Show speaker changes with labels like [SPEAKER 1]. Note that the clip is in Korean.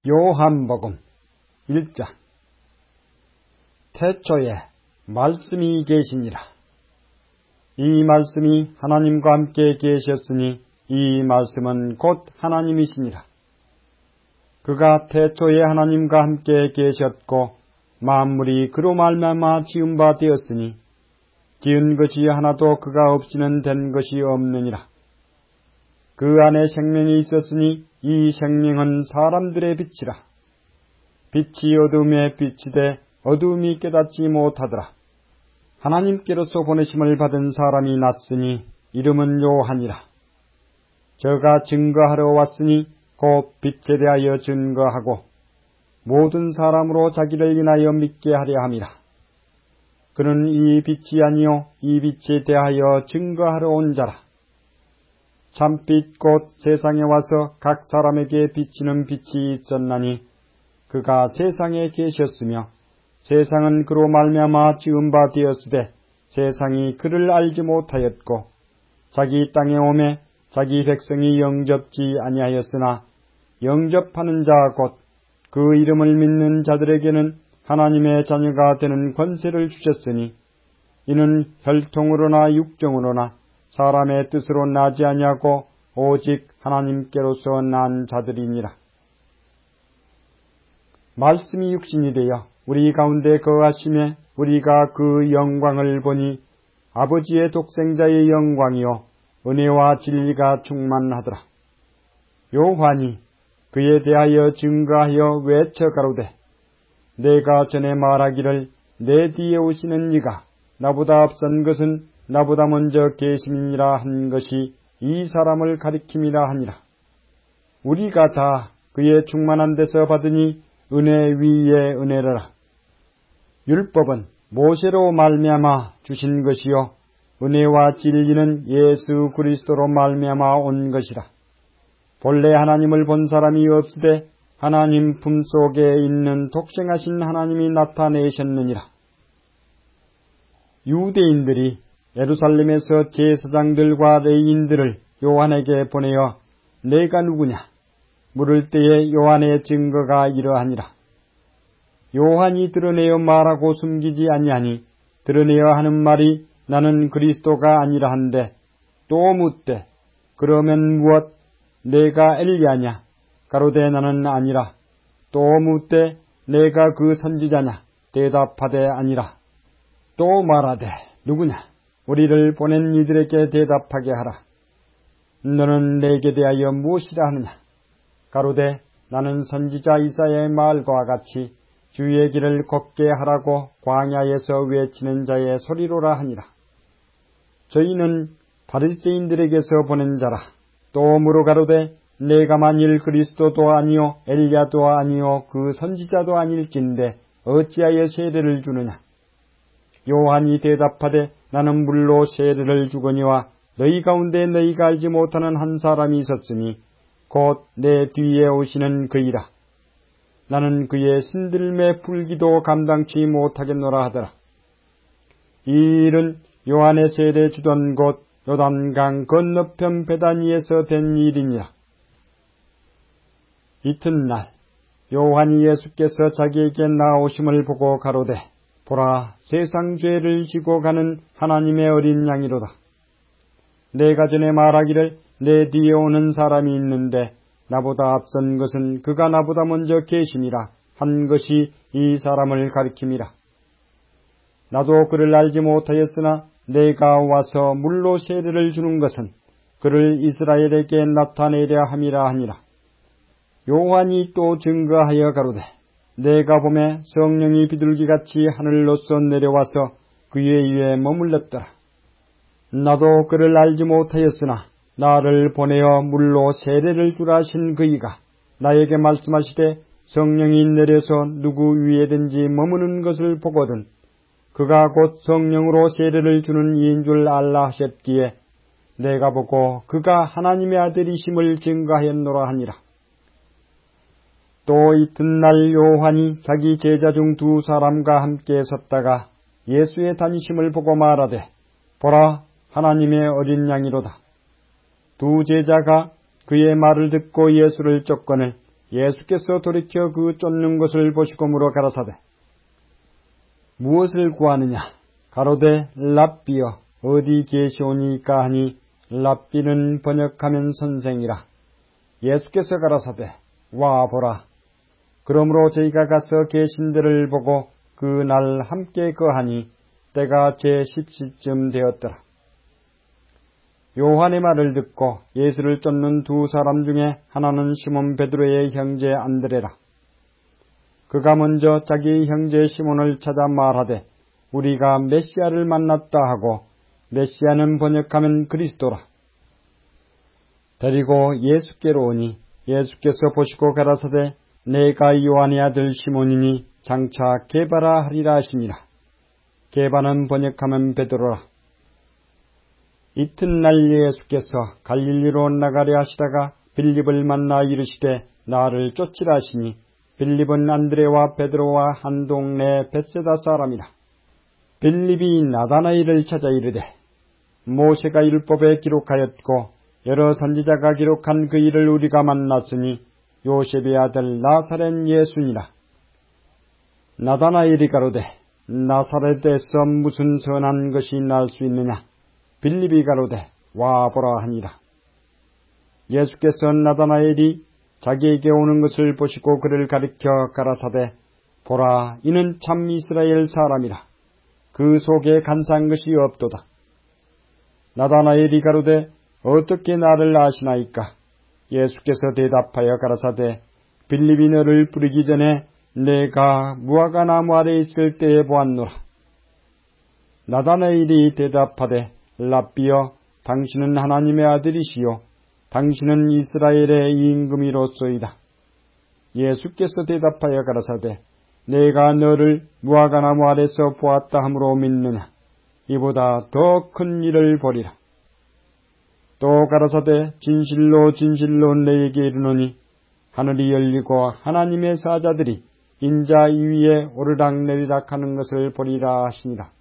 [SPEAKER 1] 요한복음 1장. 태초에 말씀이 계시니라. 이 말씀이 하나님과 함께 계셨으니 이 말씀은 곧 하나님이시니라. 그가 태초에 하나님과 함께 계셨고 만물이 그로 말미암아 지은 바 되었으니 지은 것이 하나도 그가 없이는 된 것이 없느니라. 그 안에 생명이 있었으니 이 생명은 사람들의 빛이라. 빛이 어둠에 비치되 어둠이 깨닫지 못하더라. 하나님께로서 보내심을 받은 사람이 났으니 이름은 요한이라. 저가 증거하러 왔으니 곧 빛에 대하여 증거하고 모든 사람으로 자기를 인하여 믿게 하려 함이라. 그는 이 빛이 아니요 이 빛에 대하여 증거하러 온 자라. 참빛 곧 세상에 와서 각 사람에게 비치는 빛이 있었나니 그가 세상에 계셨으며 세상은 그로 말미암아 지은 바 되었으되 세상이 그를 알지 못하였고 자기 땅에 오매 자기 백성이 영접지 아니하였으나 영접하는 자 곧 그 이름을 믿는 자들에게는 하나님의 자녀가 되는 권세를 주셨으니 이는 혈통으로나 육정으로나 사람의 뜻으로 나지 아니하고 오직 하나님께로서 난 자들이니라. 말씀이 육신이 되어 우리 가운데 거하심에 우리가 그 영광을 보니 아버지의 독생자의 영광이요 은혜와 진리가 충만하더라. 요한이 그에 대하여 증거하여 외쳐 가로되 내가 전에 말하기를 내 뒤에 오시는 이가 나보다 앞선 것은 나보다 먼저 계심이니라 한 것이 이 사람을 가리킴이라 하니라. 우리가 다 그의 충만한 데서 받으니 은혜 위에 은혜라. 율법은 모세로 말미암아 주신 것이요 은혜와 진리는 예수 그리스도로 말미암아 온 것이라. 본래 하나님을 본 사람이 없으되 하나님 품속에 있는 독생하신 하나님이 나타내셨느니라. 유대인들이 예루살렘에서 제사장들과 레위인들을 요한에게 보내어 내가 누구냐 물을 때에 요한의 증거가 이러하니라. 요한이 드러내어 말하고 숨기지 아니하니 드러내어 하는 말이 나는 그리스도가 아니라 한데 또 묻되 그러면 무엇 내가 엘리야냐 가로되 나는 아니라. 또 묻되 내가 그 선지자냐 대답하되 아니라. 또 말하되 누구냐 우리를 보낸 이들에게 대답하게 하라. 너는 내게 대하여 무엇이라 하느냐 가로되 나는 선지자 이사야의 말과 같이 주의 길을 걷게 하라고 광야에서 외치는 자의 소리로라 하니라. 저희는 바리새인들에게서 보낸 자라. 또 물어 가로되 내가 만일 그리스도도 아니요 엘리야도 아니요 그 선지자도 아닐진데 어찌하여 세례를 주느냐. 요한이 대답하되 나는 물로 세례를 주거니와 너희 가운데 너희가 알지 못하는 한 사람이 있었으니 곧 내 뒤에 오시는 그이라. 나는 그의 신들매 불기도 감당치 못하겠노라 하더라. 이 일은 요한의 세례 주던 곳 요단강 건너편 베다니에서 된 일이니라. 이튿날 요한이 예수께서 자기에게 나오심을 보고 가로되 보라 세상 죄를 지고 가는 하나님의 어린 양이로다. 내가 전에 말하기를 내 뒤에 오는 사람이 있는데 나보다 앞선 것은 그가 나보다 먼저 계심이라 한 것이 이 사람을 가리킴이라. 나도 그를 알지 못하였으나 내가 와서 물로 세례를 주는 것은 그를 이스라엘에게 나타내려 함이라 하니라. 요한이 또 증거하여 가로되 내가 보매 성령이 비둘기같이 하늘로서 내려와서 그의 위에 머물렀더라. 나도 그를 알지 못하였으나 나를 보내어 물로 세례를 주라 하신 그이가 나에게 말씀하시되 성령이 내려서 누구 위에든지 머무는 것을 보거든 그가 곧 성령으로 세례를 주는 이인 줄 알라 하셨기에 내가 보고 그가 하나님의 아들이심을 증거하였노라 하니라. 또 이튿날 요한이 자기 제자 중 두 사람과 함께 섰다가 예수의 다니심을 보고 말하되 보라 하나님의 어린 양이로다. 두 제자가 그의 말을 듣고 예수를 쫓거늘 예수께서 돌이켜 그 쫓는 것을 보시고 물어 가라사대 무엇을 구하느냐 가로되 랍비여 어디 계시오니까 하니 랍비는 번역하면 선생이라. 예수께서 가라사대 와 보라. 그러므로 저희가 가서 계신 데를 보고 그 날 함께 거하니 때가 제10시쯤 되었더라. 요한의 말을 듣고 예수를 쫓는 두 사람 중에 하나는 시몬 베드로의 형제 안드레라. 그가 먼저 자기 형제 시몬을 찾아 말하되 우리가 메시아를 만났다 하고 메시아는 번역하면 그리스도라. 데리고 예수께로 오니 예수께서 보시고 가라사대 내가 요한의 아들 시몬이니 장차 게바라 하리라 하시니라. 게바는 번역하면 베드로라. 이튿날 예수께서 갈릴리로 나가려 하시다가 빌립을 만나 이르시되 나를 쫓으라 하시니 빌립은 안드레와 베드로와 한 동네 벳세다 사람이라. 빌립이 나다나엘을 찾아 이르되 모세가 율법에 기록하였고 여러 선지자가 기록한 그 일을 우리가 만났으니 요셉의 아들 나사렛 예수니라. 나다나엘이 가로되 나사렛에서 무슨 선한 것이 날 수 있느냐. 빌립이 가로되 와 보라 하니라. 예수께서 나다나엘이 자기에게 오는 것을 보시고 그를 가리켜 가라사대 보라 이는 참 이스라엘 사람이라. 그 속에 간사한 것이 없도다. 나다나엘이 가로되 어떻게 나를 아시나이까. 예수께서 대답하여 가라사대 빌립이 너를 부르기 전에 내가 무화과 나무 아래 있을 때에 보았노라. 나다나엘이 대답하되 랍비여 당신은 하나님의 아들이시요 당신은 이스라엘의 임금이로소이다. 예수께서 대답하여 가라사대 내가 너를 무화과 나무 아래서 보았다 함으로 믿느냐. 이보다 더 큰 일을 보리라. 또 가라사대 진실로 진실로 너에게 이르노니 하늘이 열리고 하나님의 사자들이 인자 위에 오르락내리락 하는 것을 보리라 하시니라.